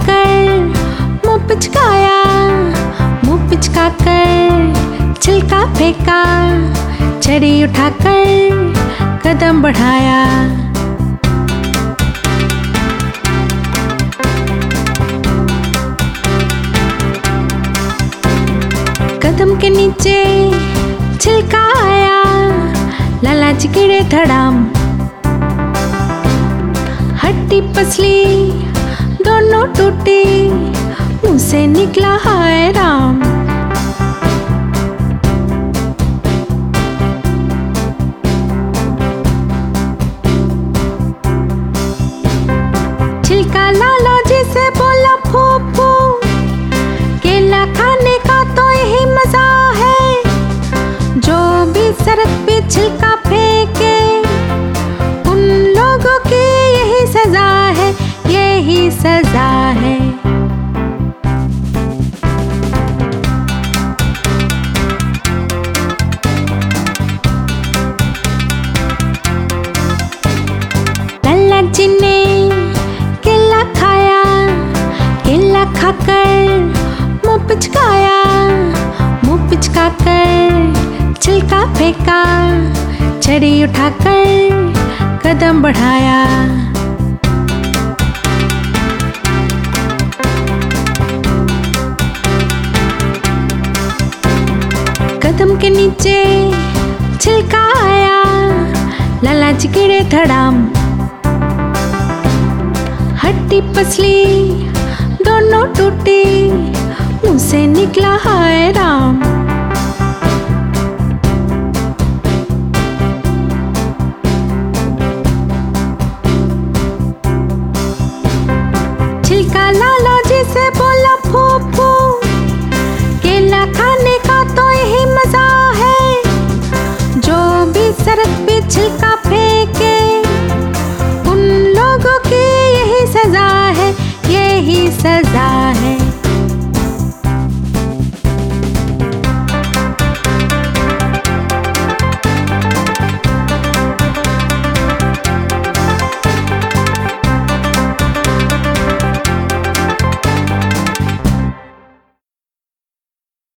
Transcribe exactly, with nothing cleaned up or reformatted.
उठाकर मुँह पिचकाया, मुँह पिचका कर छिलका फेंका, छड़ी उठाकर कदम बढ़ाया। कदम के नीचे छिलका आया, लाला जी गिरे धड़ाम। हड्डी पसली दोनों टूटी, मुंह से निकला हाय राम। छिलका लाला जी से बोला फूफू, केला खाने का तो यही मजा है, जो भी सड़क पे छिलका फेंके उन लोगों की यही सजा है, यही सजा है। लाला जी ने केला खाया, केला खाकर मुँह पिचकाया, मुँह पिचका कर छिलका फेंका, छड़ी उठाकर कदम बढ़ाया। कदम के नीचे छिलका आया, लाला जी गिरे धड़ाम। हड्डी पसली दोनों टूटी, मुंह से निकला हाय राम।